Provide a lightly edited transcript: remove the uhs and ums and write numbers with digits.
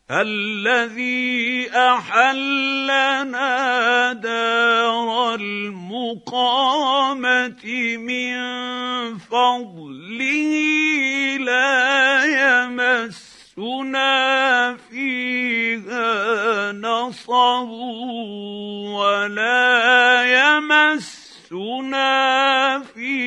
الذي أحلنا دار المقامة من فضله لا يمسنا فيها نصب ولا يمسنا فيها